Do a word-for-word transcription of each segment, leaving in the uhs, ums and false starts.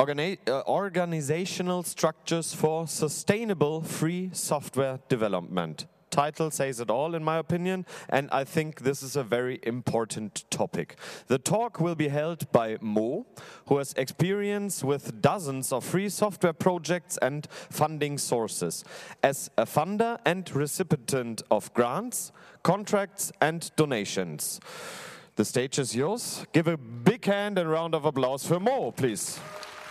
Organi uh, organizational structures for sustainable free software development. Title says it all, in my opinion, and I think this is a very important topic. The talk will be held by Mo, who has experience with dozens of free software projects and funding sources, as a funder and recipient of grants, contracts, and donations. The stage is yours. Give a big hand and round of applause for Mo, please.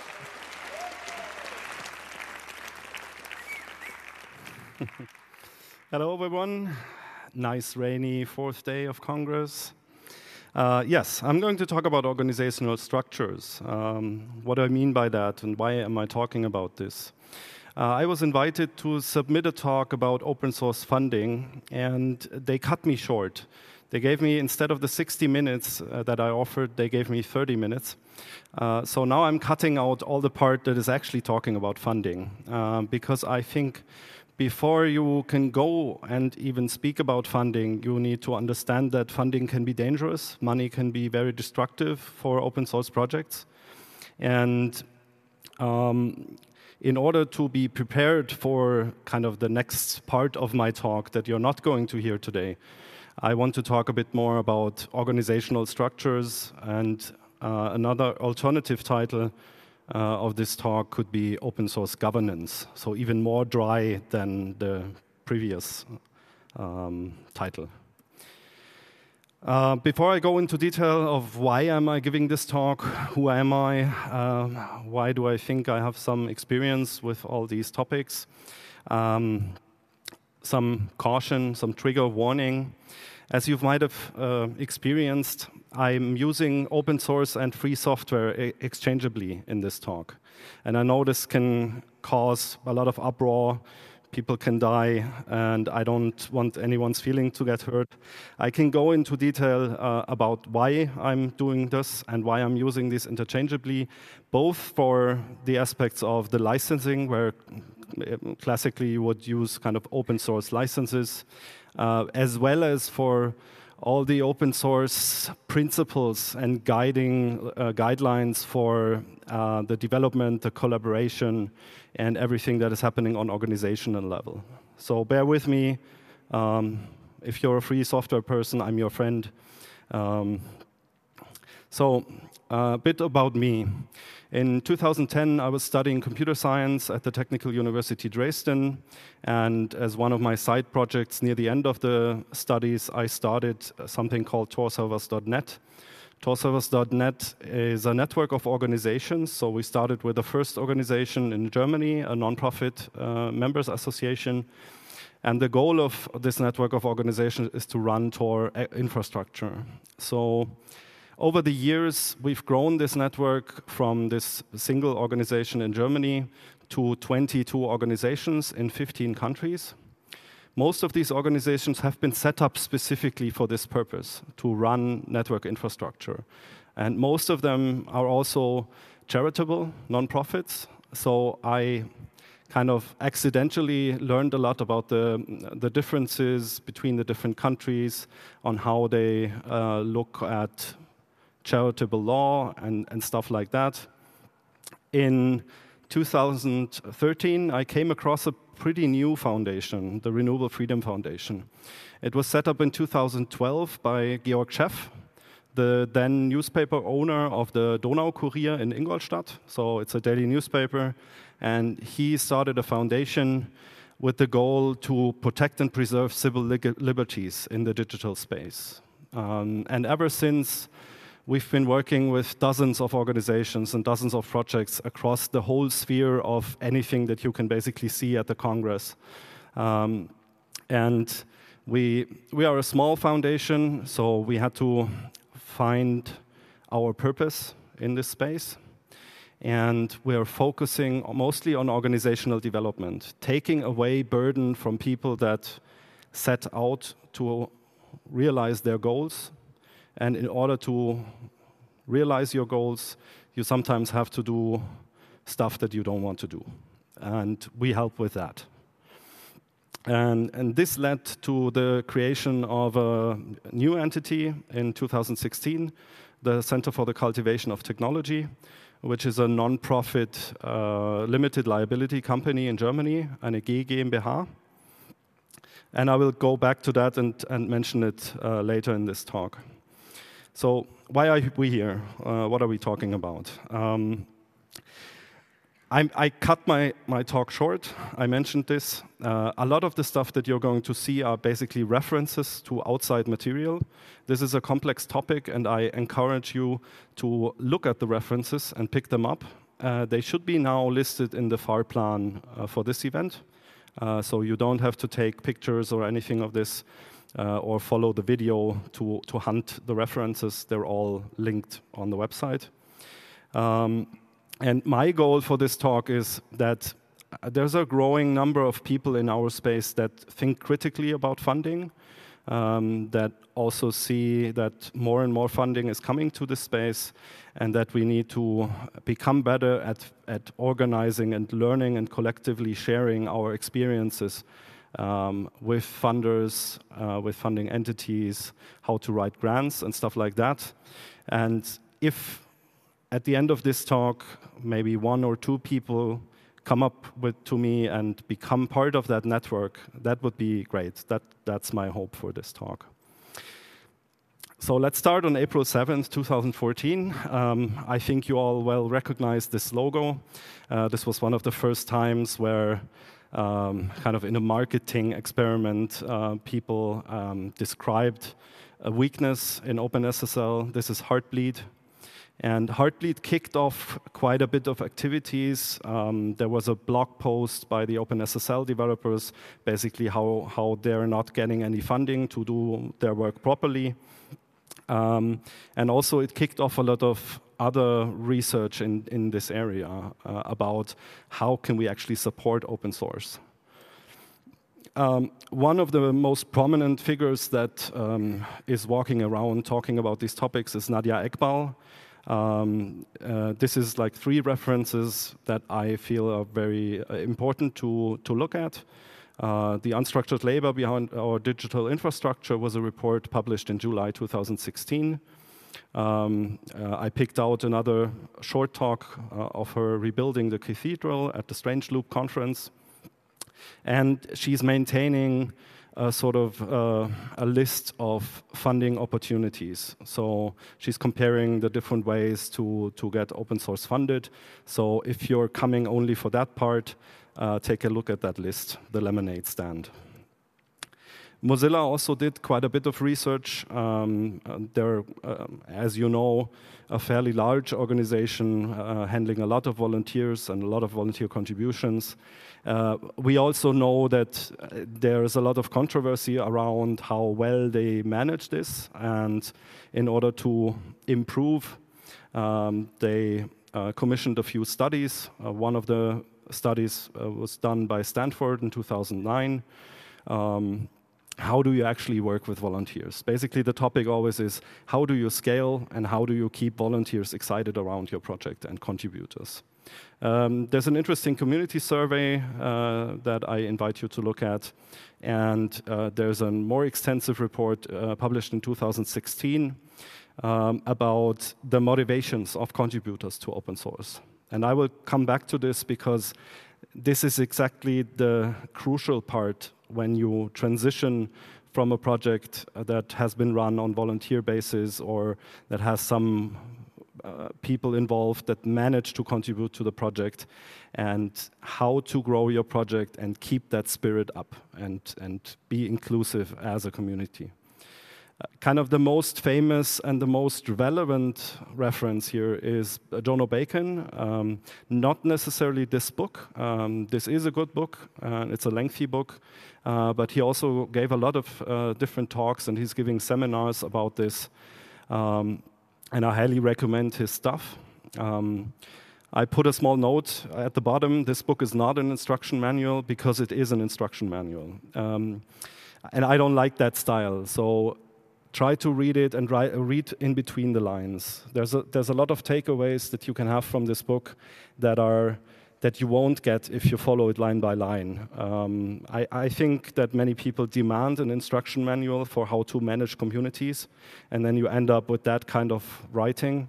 Hello, everyone. Nice rainy fourth day of Congress. Uh, yes, I'm going to talk about organizational structures. Um, what do I mean by that, and why am I talking about this? Uh, I was invited to submit a talk about open source funding, and they cut me short. They gave me, instead of the sixty minutes uh, that I offered, they gave me thirty minutes. Uh, so now I'm cutting out all the part that is actually talking about funding, uh, because I think before you can go and even speak about funding, you need to understand that funding can be dangerous. Money can be very destructive for open source projects. And um, in order to be prepared for kind of the next part of my talk that you're not going to hear today, I want to talk a bit more about organizational structures, and uh, another alternative title Uh, of this talk could be open source governance, so even more dry than the previous um, title. Uh, before I go into detail of why am I giving this talk, who am I, uh, why do I think I have some experience with all these topics, um, some caution, some trigger warning. As you might have uh, experienced, I'm using open source and free software e exchangeably in this talk. And I know this can cause a lot of uproar, people can die, and I don't want anyone's feeling to get hurt. I can go into detail uh, about why I'm doing this and why I'm using this interchangeably, both for the aspects of the licensing, where classically you would use kind of open source licenses, uh, as well as for all the open source principles and guiding uh, guidelines for uh, the development, the collaboration, and everything that is happening on organizational level. So bear with me. Um, if you're a free software person, I'm your friend. Um, so uh, a bit about me. In two thousand ten, I was studying computer science at the Technical University Dresden, and as one of my side projects near the end of the studies, I started something called Tor Servers dot net. Tor Servers dot net is a network of organizations, so we started with the first organization in Germany, a non-profit uh, members association, and the goal of this network of organizations is to run Tor infrastructure. So over the years, we've grown this network from this single organization in Germany to twenty-two organizations in fifteen countries. Most of these organizations have been set up specifically for this purpose, to run network infrastructure. And most of them are also charitable, non-profits. So I kind of accidentally learned a lot about the, the differences between the different countries, on how they uh, look at charitable law and, and stuff like that. In two thousand thirteen, I came across a pretty new foundation, the Renewable Freedom Foundation. It was set up in two thousand twelve by Georg Scheff, the then newspaper owner of the Donau-Kurier in Ingolstadt. So it's a daily newspaper, and he started a foundation with the goal to protect and preserve civil liberties in the digital space. Um, and ever since, we've been working with dozens of organizations and dozens of projects across the whole sphere of anything that you can basically see at the Congress. Um, and we, we are a small foundation, so we had to find our purpose in this space. And we are focusing mostly on organizational development, taking away burden from people that set out to realize their goals. And in order to realize your goals, you sometimes have to do stuff that you don't want to do. And we help with that. And, and this led to the creation of a new entity in two thousand sixteen, the Center for the Cultivation of Technology, which is a non-profit uh, limited liability company in Germany, eine G GmbH. And I will go back to that and, and mention it uh, later in this talk. So why are we here? Uh, what are we talking about? Um, I, I cut my, my talk short. I mentioned this. Uh, a lot of the stuff that you're going to see are basically references to outside material. This is a complex topic, and I encourage you to look at the references and pick them up. Uh, they should be now listed in the Fahrplan uh, for this event. Uh, so you don't have to take pictures or anything of this uh, or follow the video to, to hunt the references. They're all linked on the website. Um, and my goal for this talk is that there's a growing number of people in our space that think critically about funding, um, that also see that more and more funding is coming to this space, and that we need to become better at, at organizing and learning and collectively sharing our experiences um, with funders, uh, with funding entities, how to write grants and stuff like that. And if at the end of this talk, maybe one or two people come up with to me and become part of that network, that would be great. That, that's my hope for this talk. So let's start on April seventh, two thousand fourteen. Um, I think you all well recognize this logo. Uh, this was one of the first times where, um, kind of in a marketing experiment, uh, people um, described a weakness in OpenSSL. This is Heartbleed. And Heartbleed kicked off quite a bit of activities. Um, there was a blog post by the OpenSSL developers, basically how, how they're not getting any funding to do their work properly. Um, and also it kicked off a lot of other research in, in this area uh, about how can we actually support open source. Um, one of the most prominent figures that um, is walking around talking about these topics is Nadia Eqbal. Um, uh, this is like three references that I feel are very uh, important to, to look at. Uh, the Unstructured Labor Behind Our Digital Infrastructure was a report published in July two thousand sixteen. Um, uh, I picked out another short talk uh, of her rebuilding the cathedral at the Strange Loop conference. And she's maintaining a sort of uh, a list of funding opportunities. So she's comparing the different ways to, to get open source funded. So if you're coming only for that part, uh, take a look at that list, the lemonade stand. Mozilla also did quite a bit of research. Um, they're, um, as you know, a fairly large organization uh, handling a lot of volunteers and a lot of volunteer contributions. Uh, we also know that there's a lot of controversy around how well they manage this, and in order to improve, um, they uh, commissioned a few studies. Uh, one of the studies uh, was done by Stanford in two thousand nine. Um, How do you actually work with volunteers? Basically, the topic always is, how do you scale and how do you keep volunteers excited around your project and contributors? Um, there's an interesting community survey uh, that I invite you to look at. And uh, there's a more extensive report uh, published in two thousand sixteen um, about the motivations of contributors to open source. And I will come back to this because this is exactly the crucial part when you transition from a project that has been run on volunteer basis or that has some uh, people involved that manage to contribute to the project, and how to grow your project and keep that spirit up and, and be inclusive as a community. Uh, kind of the most famous and the most relevant reference here is uh, Jono Bacon. Um, not necessarily this book. Um, this is a good book. Uh, it's a lengthy book. Uh, but he also gave a lot of uh, different talks, and he's giving seminars about this. Um, and I highly recommend his stuff. Um, I put a small note at the bottom. This book is not an instruction manual because it is an instruction manual. Um, and I don't like that style. So try to read it and write, read in between the lines. There's a, there's a lot of takeaways that you can have from this book that are that you won't get if you follow it line by line. Um, I, I think that many people demand an instruction manual for how to manage communities, and then you end up with that kind of writing.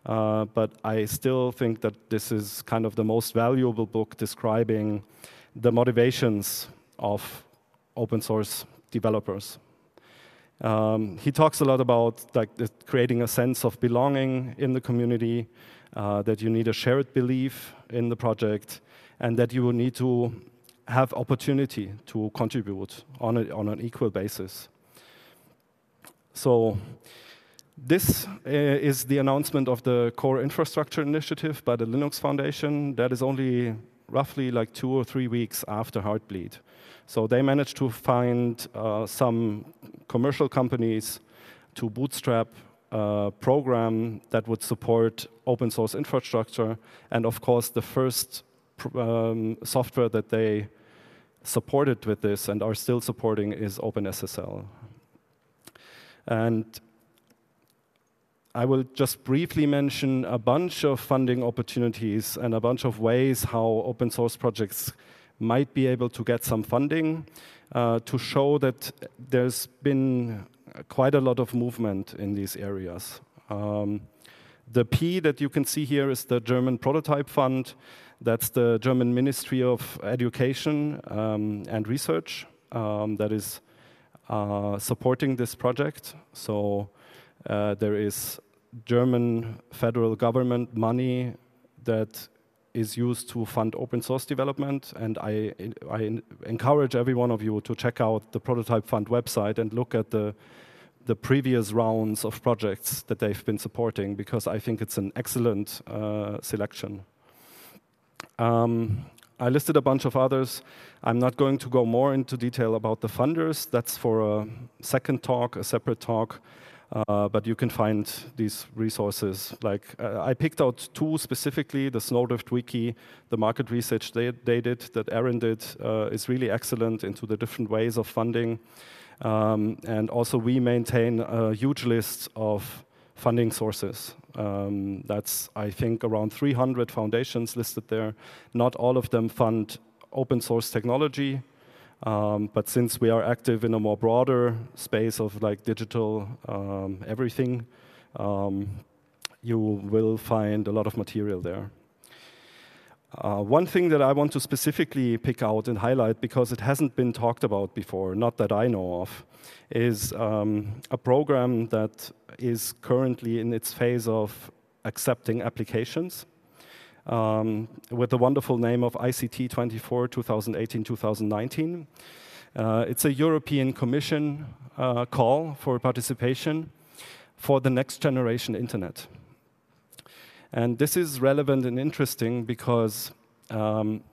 uh, but I still think that this is kind of the most valuable book describing the motivations of open source developers. Um, he talks a lot about like the, creating a sense of belonging in the community, uh, that you need a shared belief in the project, and that you will need to have opportunity to contribute on, a, on an equal basis. So this uh, is the announcement of the Core Infrastructure Initiative by the Linux Foundation. That is only roughly like two or three weeks after Heartbleed. So they managed to find uh, some commercial companies to bootstrap a program that would support open source infrastructure. And of course, the first um, software that they supported with this and are still supporting is OpenSSL. And I will just briefly mention a bunch of funding opportunities and a bunch of ways how open source projects might be able to get some funding uh, to show that there's been quite a lot of movement in these areas. Um, the P that you can see here is the German Prototype Fund. That's the German Ministry of Education um, and Research um, that is uh, supporting this project. So uh, there is German federal government money that is used to fund open source development, and I, I encourage every one of you to check out the Prototype Fund website and look at the, the previous rounds of projects that they've been supporting, because I think it's an excellent uh, selection. Um, I listed a bunch of others. I'm not going to go more into detail about the funders. That's for a second talk, a separate talk. Uh, but you can find these resources. Like uh, I picked out two specifically: the Snowdrift Wiki, the market research they, they did, that Aaron did, uh, is really excellent into the different ways of funding. Um, and also, we maintain a huge list of funding sources. Um, that's, I think, around three hundred foundations listed there. Not all of them fund open source technology. Um, but since we are active in a more broader space of like digital um, everything, um, you will find a lot of material there. Uh, one thing that I want to specifically pick out and highlight, because it hasn't been talked about before, not that I know of, is um, a program that is currently in its phase of accepting applications. Um, with the wonderful name of I C T twenty-four, twenty eighteen to twenty nineteen. Uh, it's a European Commission uh, call for participation for the next generation internet. And this is relevant and interesting because um,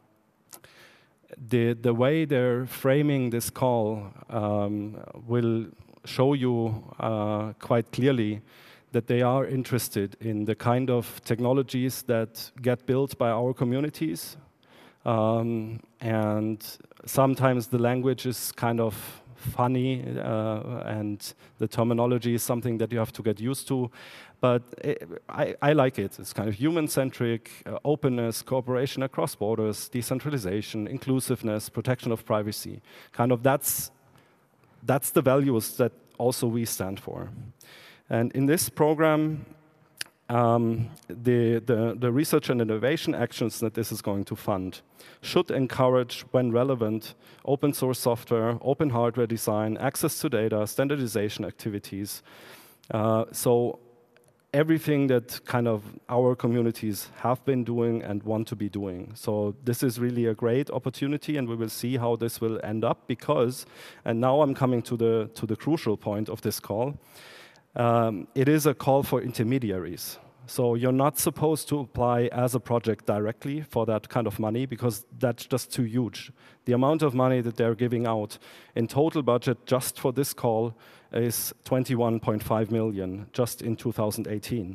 the, the way they're framing this call um, will show you uh, quite clearly that they are interested in the kind of technologies that get built by our communities. Um, and sometimes the language is kind of funny, uh, and the terminology is something that you have to get used to. But it, I, I like it. It's kind of human-centric, uh, openness, cooperation across borders, decentralization, inclusiveness, protection of privacy. Kind of that's, that's the values that also we stand for. And in this program, um, the, the, the research and innovation actions that this is going to fund should encourage, when relevant, open source software, open hardware design, access to data, standardization activities. Uh, so everything that kind of our communities have been doing and want to be doing. So this is really a great opportunity, and we will see how this will end up, because, and now I'm coming to the, to the crucial point of this call, Um, it is a call for intermediaries. So you're not supposed to apply as a project directly for that kind of money, because that's just too huge. The amount of money that they're giving out in total budget just for this call is twenty-one point five million just in two thousand eighteen.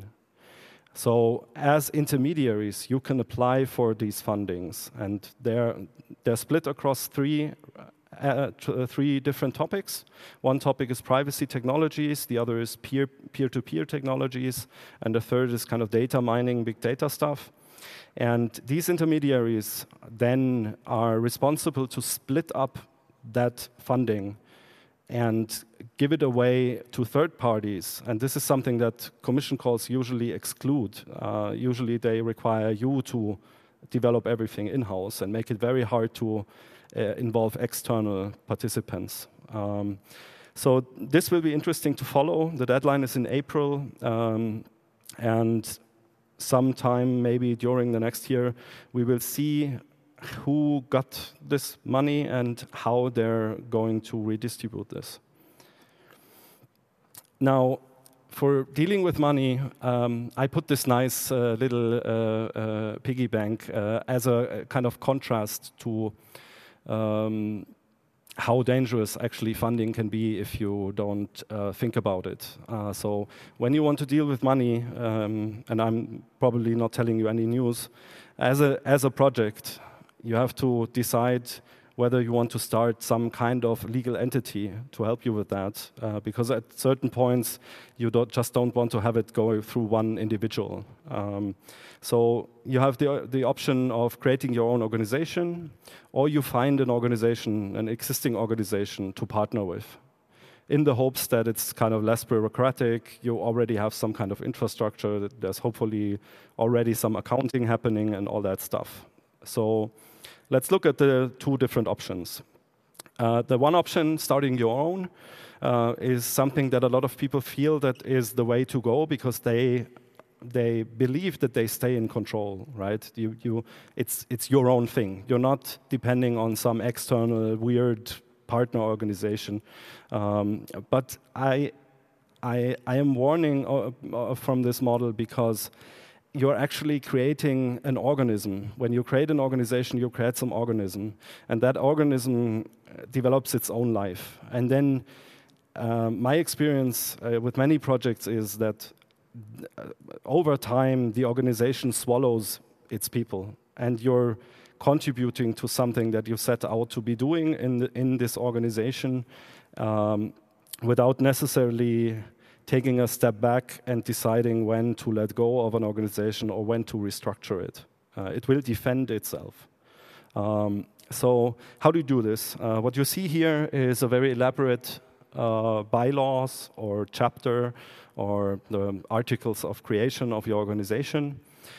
So as intermediaries, you can apply for these fundings, and they're, they're split across three Uh, uh, three different topics. One topic is privacy technologies, the other is peer, peer-to-peer technologies, and the third is kind of data mining, big data stuff. And these intermediaries then are responsible to split up that funding and give it away to third parties. And this is something that commission calls usually exclude. Uh, usually they require you to develop everything in-house and make it very hard to uh, involve external participants. Um, so this will be interesting to follow. The deadline is in April, um, and sometime maybe during the next year, we will see who got this money and how they're going to redistribute this. Now, for dealing with money, um, I put this nice uh, little uh, uh, piggy bank uh, as a, a kind of contrast to um, how dangerous actually funding can be if you don't uh, think about it. Uh, so when you want to deal with money, um, and I'm probably not telling you any news, as a, as a project, you have to decide whether you want to start some kind of legal entity to help you with that, uh, because at certain points you don't, just don't want to have it go through one individual. Um, so you have the, the option of creating your own organization, or you find an organization, an existing organization to partner with, in the hopes that it's kind of less bureaucratic, you already have some kind of infrastructure, there's hopefully already some accounting happening and all that stuff. So let's look at the two different options. Uh, the one option, starting your own, uh, is something that a lot of people feel that is the way to go because they they believe that they stay in control, right? You, you, it's, it's your own thing. You're not depending on some external weird partner organization. Um, but I, I, I am warning uh, uh, from this model because you're actually creating an organism. When you create an organization, you create some organism, and that organism develops its own life. And then uh, my experience uh, with many projects is that uh, over time, the organization swallows its people, and you're contributing to something that you set out to be doing in, the, in this organization um, without necessarily taking a step back and deciding when to let go of an organization or when to restructure it. Uh, it will defend itself. Um, so how do you do this? Uh, what you see here is a very elaborate uh, bylaws or chapter or the articles of creation of your organization.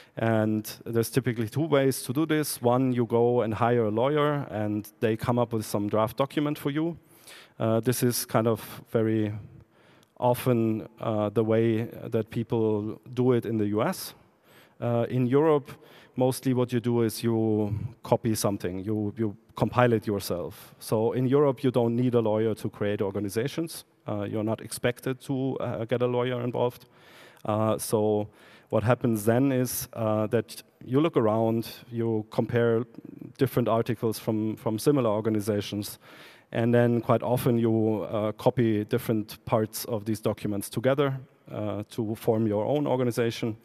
And there's typically two ways to do this. One, you go and hire a lawyer and they come up with some draft document for you. Uh, this is kind of very often uh, the way that people do it in the U S. Uh, in Europe, mostly what you do is you copy something, you, you compile it yourself. So in Europe, you don't need a lawyer to create organizations. Uh, you're not expected to uh, get a lawyer involved. Uh, so what happens then is uh, that you look around, you compare different articles from, from similar organizations, and then quite often you uh, copy different parts of these documents together uh, to form your own organization.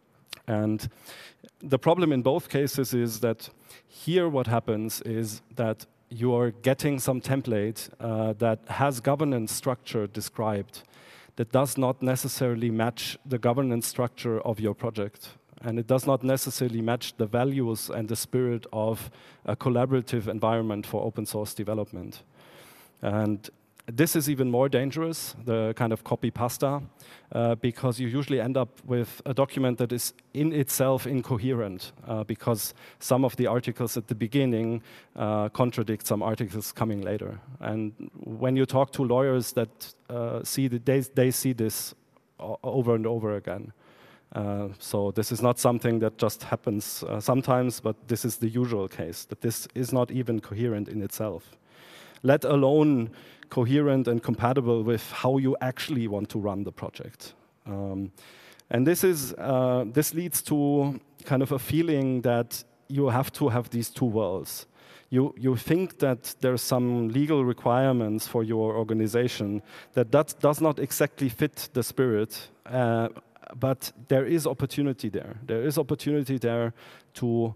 And the problem in both cases is that here what happens is that you are getting some template uh, that has governance structure described that does not necessarily match the governance structure of your project. And it does not necessarily match the values and the spirit of a collaborative environment for open source development. And this is even more dangerous, the kind of copy pasta, uh, because you usually end up with a document that is in itself incoherent, uh, because some of the articles at the beginning uh, contradict some articles coming later. And when you talk to lawyers that uh, see that they, they see this over and over again. Uh, so this is not something that just happens uh, sometimes, but this is the usual case, that this is not even coherent in itself, let alone coherent and compatible with how you actually want to run the project. Um, and this is uh, this leads to kind of a feeling that you have to have these two worlds. You, you think that there's some legal requirements for your organization that that does not exactly fit the spirit, uh, but there is opportunity there. There is opportunity there to,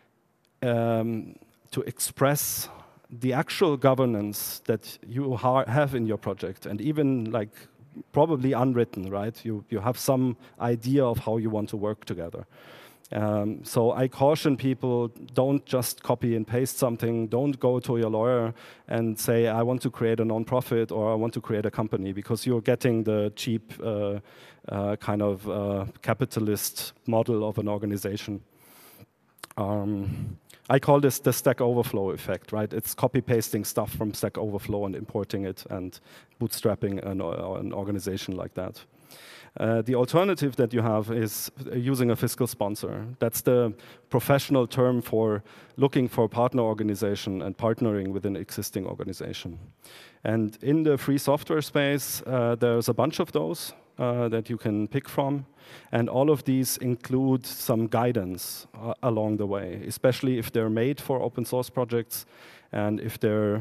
um, to express the actual governance that you ha have in your project, and even like probably unwritten, right? You, you have some idea of how you want to work together. Um, so I caution people, don't just copy and paste something. Don't go to your lawyer and say, I want to create a nonprofit or I want to create a company, because you're getting the cheap uh, uh, kind of uh, capitalist model of an organization. Um, I call this the Stack Overflow effect, right? It's copy-pasting stuff from Stack Overflow and importing it and bootstrapping an, an organization like that. Uh, the alternative that you have is using a fiscal sponsor. That's the professional term for looking for a partner organization and partnering with an existing organization. And in the free software space, uh, there's a bunch of those uh, that you can pick from. And all of these include some guidance uh, along the way, especially if they're made for open source projects and if they're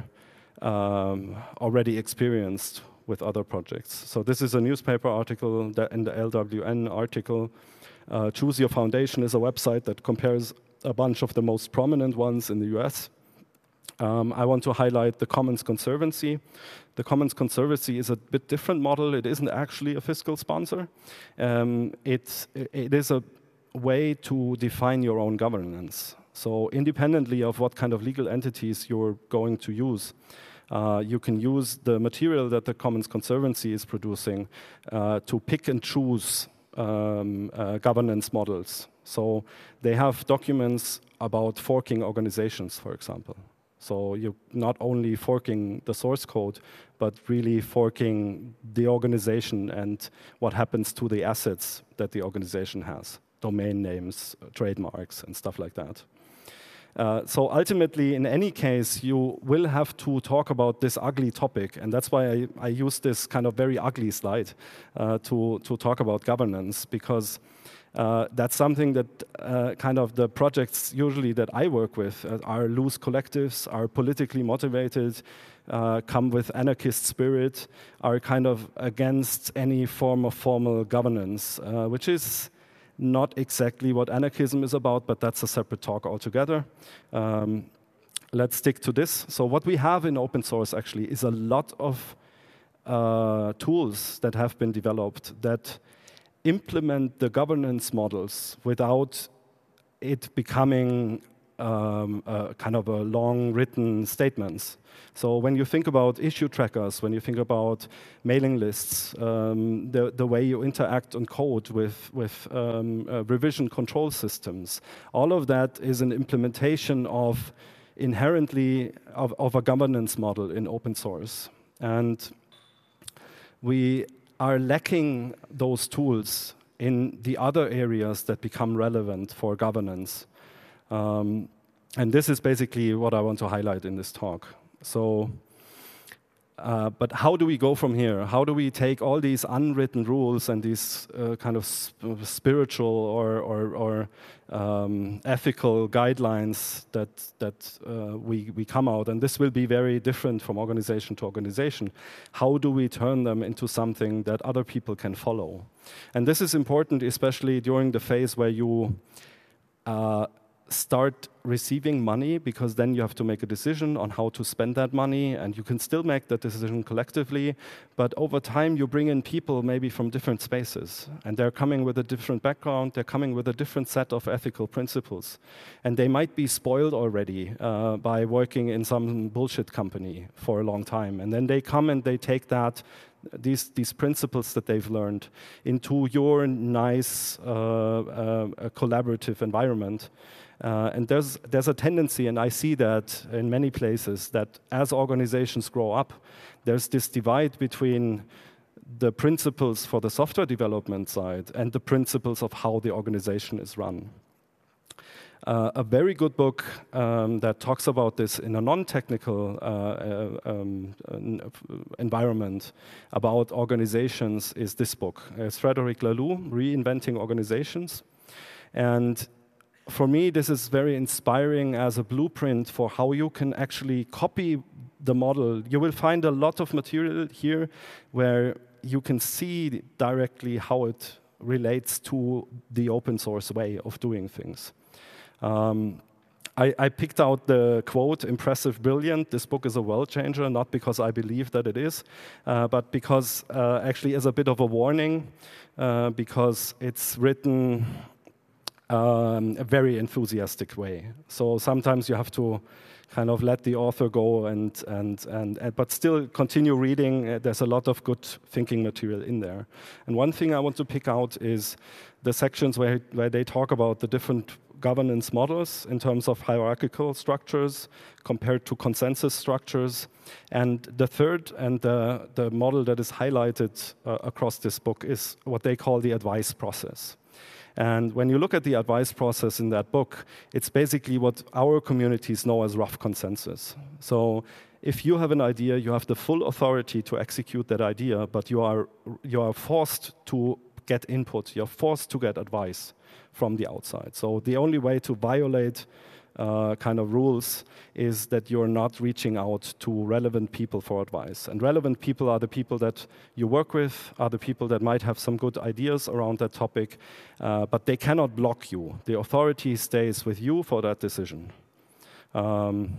um, already experienced with other projects. So this is a newspaper article that in the L W N article. Uh, Choose Your Foundation is a website that compares a bunch of the most prominent ones in the U S. Um, I want to highlight the Commons Conservancy. The Commons Conservancy is a bit different model. It isn't actually a fiscal sponsor. Um, it, it is a way to define your own governance. So independently of what kind of legal entities you're going to use, Uh, you can use the material that the Commons Conservancy is producing uh, to pick and choose um, uh, governance models. So they have documents about forking organizations, for example. So you're not only forking the source code, but really forking the organization and what happens to the assets that the organization has, domain names, trademarks, and stuff like that. Uh, so ultimately, in any case, you will have to talk about this ugly topic, and that's why I, I use this kind of very ugly slide uh, to, to talk about governance, because uh, that's something that uh, kind of the projects usually that I work with uh, are loose collectives, are politically motivated, uh, come with anarchist spirit, are kind of against any form of formal governance, uh, which is not exactly what anarchism is about, but that's a separate talk altogether. Um, let's stick to this. So what we have in open source actually is a lot of uh, tools that have been developed that implement the governance models without it becoming um, a kind of a long written statements. So when you think about issue trackers, when you think about mailing lists, um, the, the way you interact on code with, with um, uh, revision control systems, all of that is an implementation of inherently of, of a governance model in open source. And we are lacking those tools in the other areas that become relevant for governance. Um, and this is basically what I want to highlight in this talk. So, uh, but how do we go from here? How do we take all these unwritten rules and these uh, kind of sp spiritual or, or, or um, ethical guidelines that, that uh, we, we come out, and this will be very different from organization to organization. How do we turn them into something that other people can follow? And this is important, especially during the phase where you uh, start receiving money, because then you have to make a decision on how to spend that money, and you can still make that decision collectively, but over time you bring in people maybe from different spaces, and they're coming with a different background, they're coming with a different set of ethical principles, and they might be spoiled already uh, by working in some bullshit company for a long time, and then they come and they take that These, these principles that they've learned into your nice uh, uh, collaborative environment. Uh, and there's, there's a tendency, and I see that in many places, that as organizations grow up, there's this divide between the principles for the software development side and the principles of how the organization is run. Uh, a very good book um, that talks about this in a non-technical uh, uh, um, environment about organizations is this book. It's Frederic Laloux, Reinventing Organizations. And for me, this is very inspiring as a blueprint for how you can actually copy the model. You will find a lot of material here where you can see directly how it relates to the open source way of doing things. Um, I, I picked out the quote, impressive, brilliant. This book is a world changer, not because I believe that it is, uh, but because uh, actually as a bit of a warning, uh, because it's written um, a very enthusiastic way. So sometimes you have to kind of let the author go and, and, and, and but still continue reading. Uh, there's a lot of good thinking material in there. And one thing I want to pick out is the sections where, where they talk about the different governance models in terms of hierarchical structures compared to consensus structures. And the third and the, the model that is highlighted uh, across this book is what they call the advice process. And when you look at the advice process in that book, it's basically what our communities know as rough consensus. So if you have an idea, you have the full authority to execute that idea, but you are, you are forced to get input, you're forced to get advice from the outside. So the only way to violate uh, kind of rules is that you're not reaching out to relevant people for advice. And relevant people are the people that you work with, are the people that might have some good ideas around that topic, uh, but they cannot block you. The authority stays with you for that decision. Um,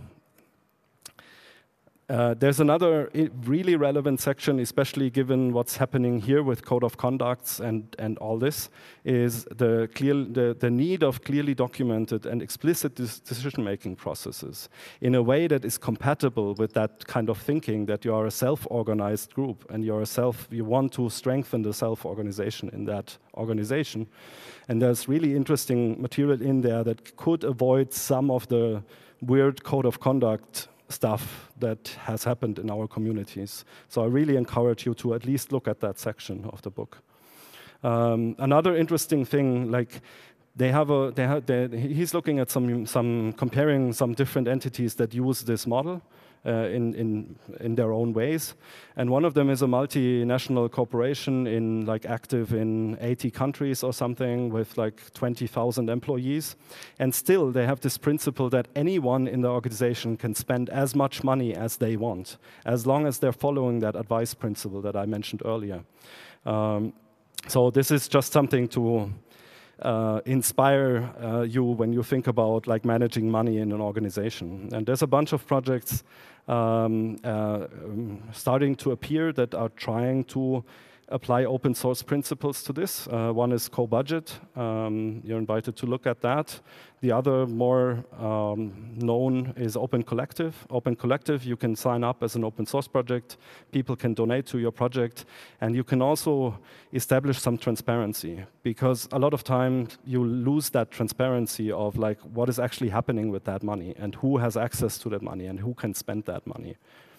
Uh, there's another really relevant section, especially given what's happening here with code of conducts and, and all this, is the, clear, the, the need of clearly documented and explicit decision-making processes in a way that is compatible with that kind of thinking, that you are a self-organized group and you're a self, you want to strengthen the self-organization in that organization. And there's really interesting material in there that could avoid some of the weird code of conduct stuff that has happened in our communities. So I really encourage you to at least look at that section of the book. Um, another interesting thing, like they have a, they have, they, he's looking at some, some comparing some different entities that use this model uh, in, in, in their own ways. And one of them is a multinational corporation in like active in eighty countries or something with like twenty thousand employees. And still they have this principle that anyone in the organization can spend as much money as they want, as long as they're following that advice principle that I mentioned earlier. Um, so this is just something to Uh, inspire uh, you when you think about like managing money in an organization. And there's a bunch of projects um, uh, um, starting to appear that are trying to apply open source principles to this. Uh, one is CoBudget. Um, you're invited to look at that. The other more um, known is Open Collective. Open Collective, you can sign up as an open source project. People can donate to your project. And you can also establish some transparency, because a lot of times you lose that transparency of like what is actually happening with that money and who has access to that money and who can spend that money.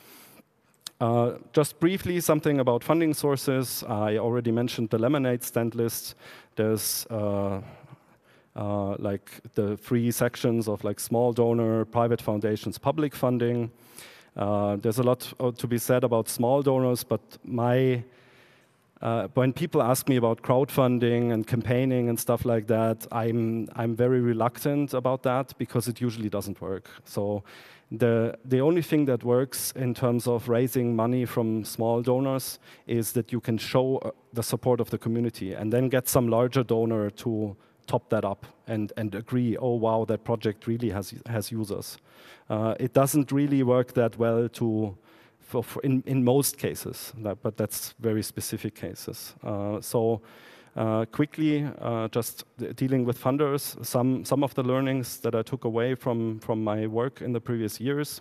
Uh, just briefly, something about funding sources. I already mentioned the Lemonade stand list. There's uh, uh, like the three sections of like small donor, private foundations, public funding. Uh, there's a lot to be said about small donors, but my uh, when people ask me about crowdfunding and campaigning and stuff like that, I'm I'm very reluctant about that because it usually doesn't work. So. The, the only thing that works in terms of raising money from small donors is that you can show the support of the community and then get some larger donor to top that up and, and agree, oh wow, that project really has, has users. Uh, it doesn't really work that well to, for, for in, in most cases, that, but that's very specific cases. Uh, so. Uh, quickly, uh, just dealing with funders, some, some of the learnings that I took away from, from my work in the previous years.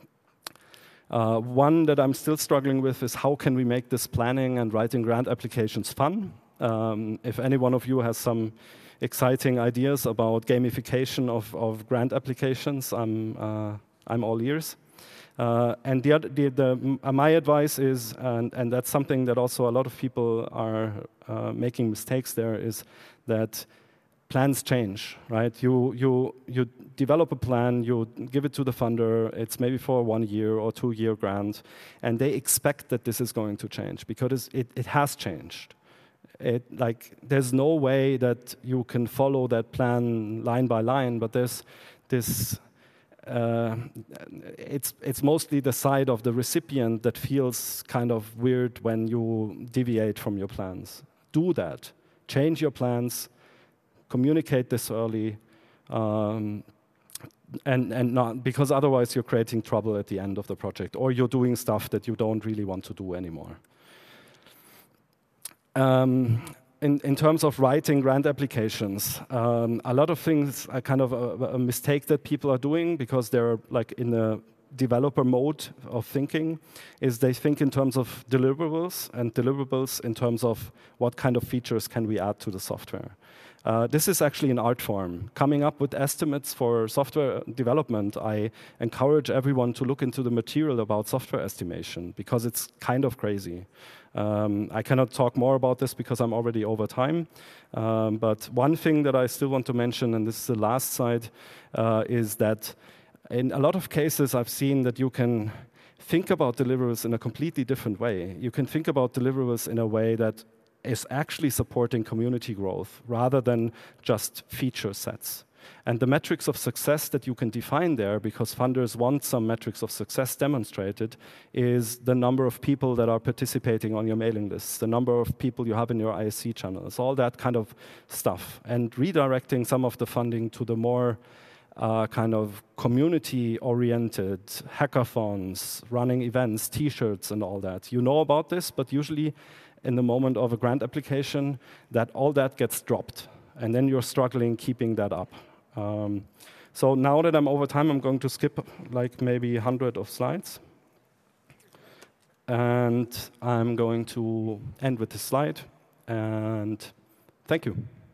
Uh, one that I'm still struggling with is how can we make this planning and writing grant applications fun? Um, if any one of you has some exciting ideas about gamification of, of grant applications, I'm, uh, I'm all ears. Uh, and the, the, the, uh, my advice is, and, and that's something that also a lot of people are uh, making mistakes there, is that plans change, right? You, you, you develop a plan, you give it to the funder, it's maybe for a one year or two year grant, and they expect that this is going to change because it, it has changed. It, like, there's no way that you can follow that plan line by line, but there's this Uh, it's, it's mostly the side of the recipient that feels kind of weird when you deviate from your plans. Do that. Change your plans. Communicate this early. Um, and, and not, because otherwise you're creating trouble at the end of the project, or you're doing stuff that you don't really want to do anymore. Um, in, in terms of writing grant applications, um, a lot of things are kind of a, a mistake that people are doing because they're like in a developer mode of thinking, is they think in terms of deliverables and deliverables in terms of what kind of features can we add to the software. Uh, this is actually an art form. Coming up with estimates for software development, I encourage everyone to look into the material about software estimation because it's kind of crazy. Um, I cannot talk more about this because I'm already over time. Um, but one thing that I still want to mention, and this is the last slide, uh, is that in a lot of cases I've seen that you can think about deliverables in a completely different way. You can think about deliverables in a way that is actually supporting community growth rather than just feature sets. And the metrics of success that you can define there, because funders want some metrics of success demonstrated, is the number of people that are participating on your mailing lists, the number of people you have in your I S C channels, all that kind of stuff. And redirecting some of the funding to the more uh, kind of community-oriented hackathons, running events, T-shirts and all that. You know about this, but usually in the moment of a grant application, that all that gets dropped. And then you're struggling keeping that up. Um, so now that I'm over time, I'm going to skip like maybe a hundred of slides. And I'm going to end with this slide. And thank you.